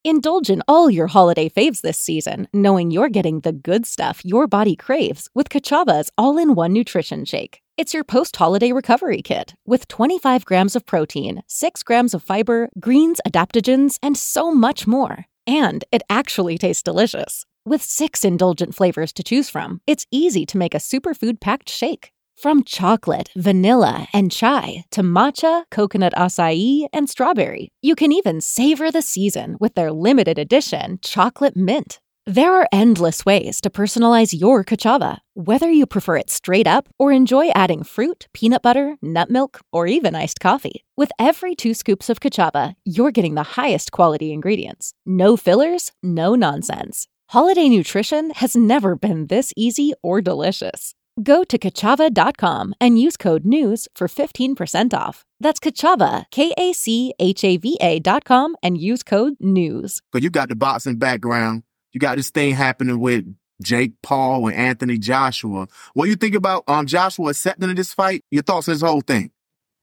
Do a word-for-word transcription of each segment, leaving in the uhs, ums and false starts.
Indulge in all your holiday faves this season, knowing you're getting the good stuff your body craves with Kachava's all-in-one nutrition shake. It's your post-holiday recovery kit with twenty-five grams of protein, six grams of fiber, greens, adaptogens, and so much more. And it actually tastes delicious. With six indulgent flavors to choose from, it's easy to make a superfood-packed shake. From chocolate, vanilla, and chai to matcha, coconut acai, and strawberry, you can even savor the season with their limited edition chocolate mint. There are endless ways to personalize your Kachava, whether you prefer it straight up or enjoy adding fruit, peanut butter, nut milk, or even iced coffee. With every two scoops of Kachava, you're getting the highest quality ingredients. No fillers, no nonsense. Holiday nutrition has never been this easy or delicious. Go to Kachava dot com and use code NEWS for fifteen percent off. That's Kachava, K A C H A V A dot com, and use code NEWS. Because you got the boxing background. You got this thing happening with Jake Paul and Anthony Joshua. What do you think about um Joshua accepting this fight? Your thoughts on this whole thing?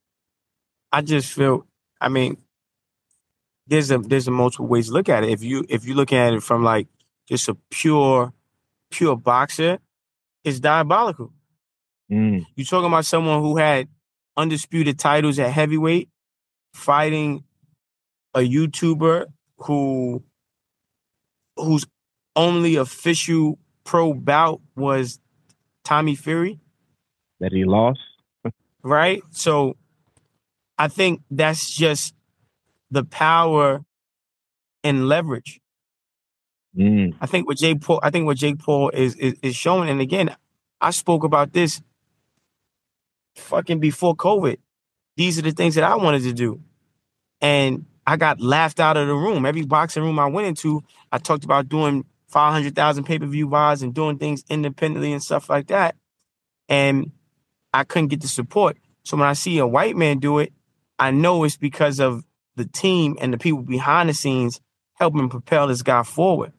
I just feel, I mean, there's a there's a multiple ways to look at it. If you if you look at it from like just a pure, pure boxer, it's diabolical. Mm. You're talking about someone who had undisputed titles at heavyweight, fighting a YouTuber who whose only official pro bout was Tommy Fury. That he lost. Right? So I think that's just the power and leverage. Mm. I think what Jake Paul, I think what Jake Paul is, is is showing, and again, I spoke about this fucking before COVID. These are the things that I wanted to do. And I got laughed out of the room. Every boxing room I went into, I talked about doing five hundred thousand pay-per-view buys and doing things independently and stuff like that. And I couldn't get the support. So when I see a white man do it, I know it's because of the team and the people behind the scenes helping propel this guy forward.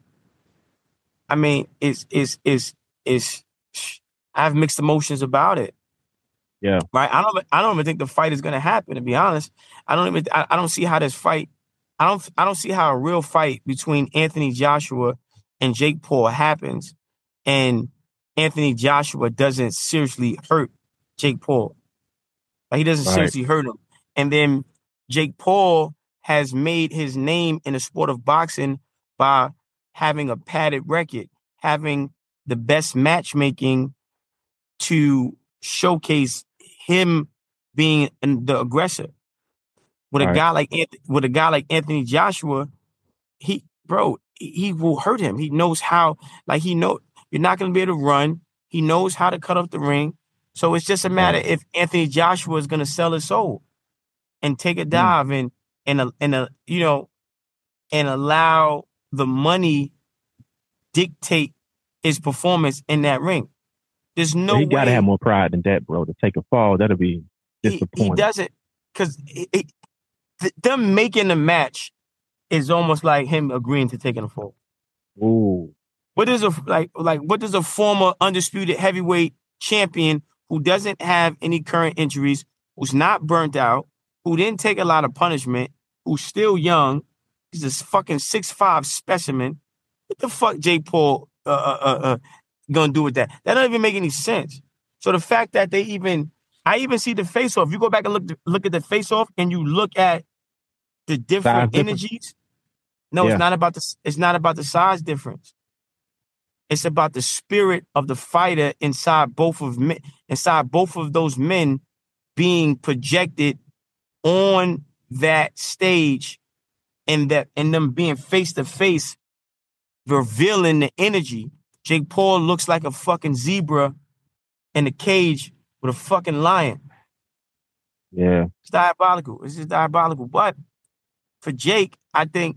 I mean, it's, it's, it's, it's, I have mixed emotions about it. Yeah. Right. I don't, I don't even think the fight is going to happen, to be honest. I don't even, I, I don't see how this fight, I don't, I don't see how a real fight between Anthony Joshua and Jake Paul happens and Anthony Joshua doesn't seriously hurt Jake Paul. Like, he doesn't Right. seriously hurt him. And then Jake Paul has made his name in the sport of boxing by having a padded record, having the best matchmaking to showcase him being the aggressor. With a Right. guy like Anthony, with a guy like Anthony Joshua, he bro, he will hurt him. He knows how, like he know you're not going to be able to run. He knows how to cut off the ring. So it's just a matter Right. if Anthony Joshua is going to sell his soul and take a dive Mm. and and a, and a, you know and allow the money dictate his performance in that ring. There's no he got to way have more pride than that, bro. To take a fall, that'll be he, disappointing. he doesn't, because th- them making the match is almost like him agreeing to taking a fall. Ooh. What is a like like what does a former undisputed heavyweight champion who doesn't have any current injuries, who's not burnt out, who didn't take a lot of punishment, who's still young, he's a fucking six five specimen. What the fuck Jake Paul uh, uh, uh, uh, gonna do with that? That doesn't even make any sense. So the fact that they even, I even see the face-off. You go back and look look at the face-off, and you look at the different Size difference? energies. No, Yeah. it's not about the. It's not about the size difference. It's about the spirit of the fighter inside both of men, inside both of those men being projected on that stage, and that and them being face to face, revealing the energy. Jake Paul looks like a fucking zebra in a cage with a fucking lion. Yeah. It's diabolical. It's just diabolical. But for Jake, I think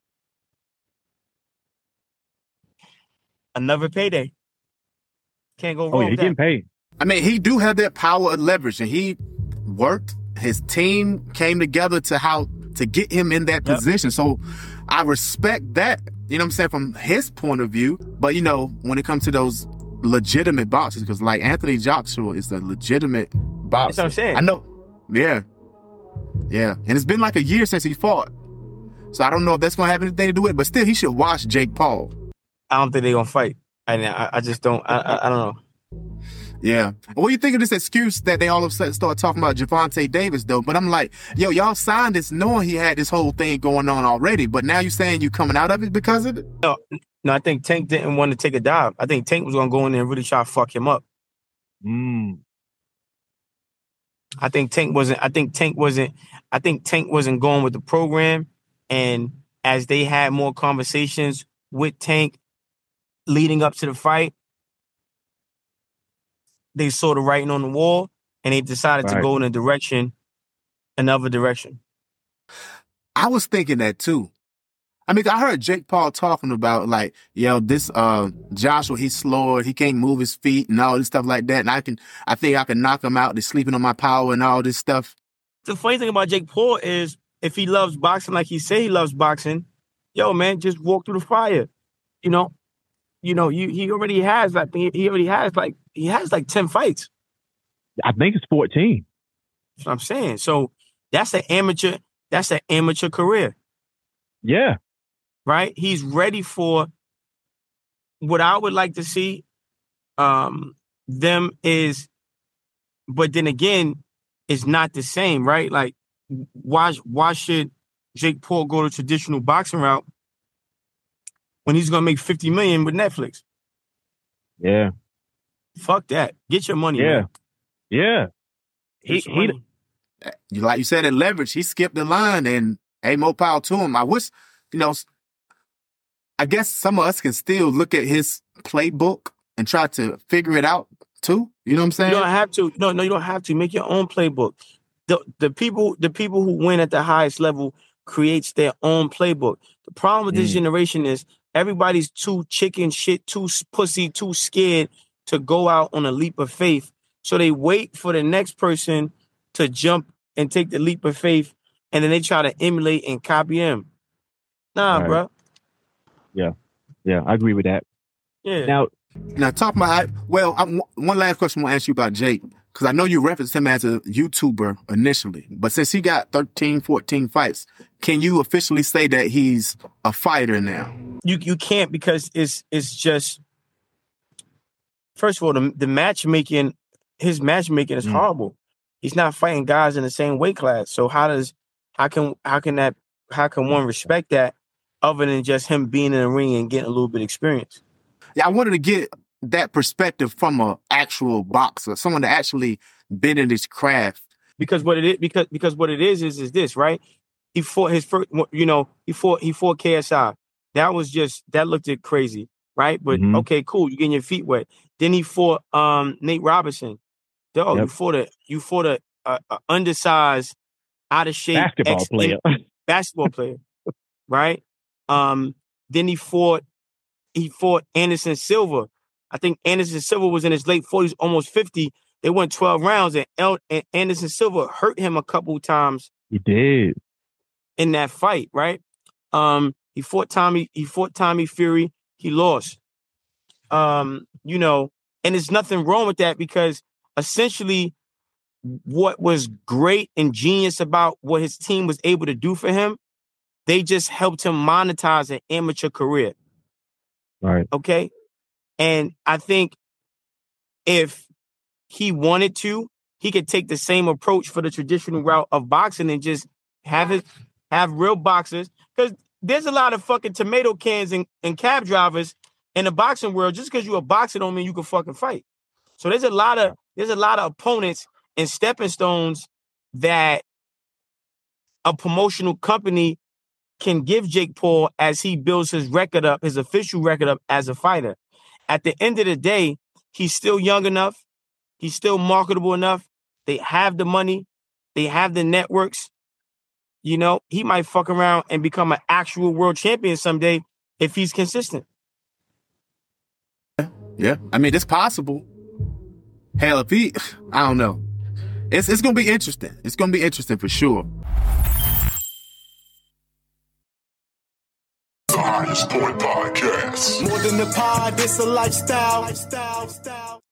another payday. Can't go wrong Oh, yeah, he with getting that. paid. I mean, he do have that power of leverage, and he worked. His team came together to how to get him in that Yep. position. So I respect that, you know what I'm saying, from his point of view. But, you know, when it comes to those legitimate boxers, because like Anthony Joshua is a legitimate boxer. That's what I'm saying. I know. Yeah. Yeah. And it's been like a year since he fought. So I don't know if that's gonna have anything to do with it, but still, he should watch Jake Paul. I don't think they're gonna fight. And I, I just don't. I, I, I don't know. Yeah. What do you think of this excuse that they all of a sudden start talking about Gervonta Davis, though? But I'm like, yo, y'all signed this knowing he had this whole thing going on already, but now you're saying you coming out of it because of it? No, no, I think Tank didn't want to take a dive. I think Tank was going to go in there and really try to fuck him up. Mm. I think Tank wasn't, I think Tank wasn't, I think Tank wasn't going with the program. And as they had more conversations with Tank leading up to the fight, they saw the writing on the wall and they decided Right. to go in a direction, another direction. I was thinking that too. I mean, I heard Jake Paul talking about like, yo, this uh Joshua, he's slower, he can't move his feet and all this stuff like that. And I can, I think I can knock him out. They're sleeping on my power and all this stuff. The funny thing about Jake Paul is if he loves boxing like he say he loves boxing, yo, man, just walk through the fire. You know, you know, you he already has like he already has like he has like ten fights. I think it's fourteen. That's what I'm saying. So that's an amateur, that's an amateur career. Yeah. Right? He's ready for what I would like to see um, them is, but then again, it's not the same, right? Like, why why should Jake Paul go the traditional boxing route when he's gonna make fifty million with Netflix? Yeah. Fuck that. Get your money. Yeah. Man. Yeah. Get He, your he, money. You like you said at leverage, he skipped the line and hey, more power to him. I wish, you know, I guess some of us can still look at his playbook and try to figure it out too. You know what I'm saying? You don't have to. No, no, you don't have to. Make your own playbook. The the people, the people who win at the highest level creates their own playbook. The problem with this Mm. generation is everybody's too chicken shit, too pussy, too scared to go out on a leap of faith. So they wait for the next person to jump and take the leap of faith, and then they try to emulate and copy them. Nah, Right. bro. yeah, I agree with that. Yeah. Now, Now, talking about, well, I, one last question I want to ask you about Jake, because I know you referenced him as a YouTuber initially, but since he got thirteen, fourteen fights, can you officially say that he's a fighter now? You you can't because it's it's just first of all the the matchmaking his matchmaking is Mm. horrible. He's not fighting guys in the same weight class. So how does how can how can that how can one respect that other than just him being in the ring and getting a little bit of experience? Yeah, I wanted to get that perspective from an actual boxer, someone that actually been in this craft. Because what it is because because what it is is is this, right? He fought his first you know, he fought he fought K S I. That was just that looked it crazy, right? But Mhm. okay, cool, you're getting your feet wet. Then he fought um Nate Robinson. Dog, you Yep. fought a you fought a, a, a undersized, out of shape basketball ex- player. basketball player, right? Um, then he fought he fought Anderson Silva. I think Anderson Silva was in his late forties, almost fifty. They went twelve rounds, and, El- and Anderson Silva hurt him a couple times He did. in that fight, right? Um, he fought Tommy. He fought Tommy Fury. He lost. Um, you know, and there's nothing wrong with that because essentially, what was great and genius about what his team was able to do for him, they just helped him monetize an amateur career. Right. Okay, and I think if he wanted to, he could take the same approach for the traditional route of boxing and just have his have real boxers. Because there's a lot of fucking tomato cans and, and cab drivers in the boxing world. Just because you're a boxer don't mean you can fucking fight. So there's a lot of there's a lot of opponents and stepping stones that a promotional company can give Jake Paul as he builds his record up, his official record up as a fighter. At the end of the day, he's still young enough. He's still marketable enough. They have the money. They have the networks. You know, he might fuck around and become an actual world champion someday if he's consistent. Yeah, I mean, it's possible. Hell, if he, I don't know. It's it's gonna be interesting. It's gonna be interesting for sure. The Highest Point Podcast. More than the pod, it's a lifestyle. lifestyle, lifestyle.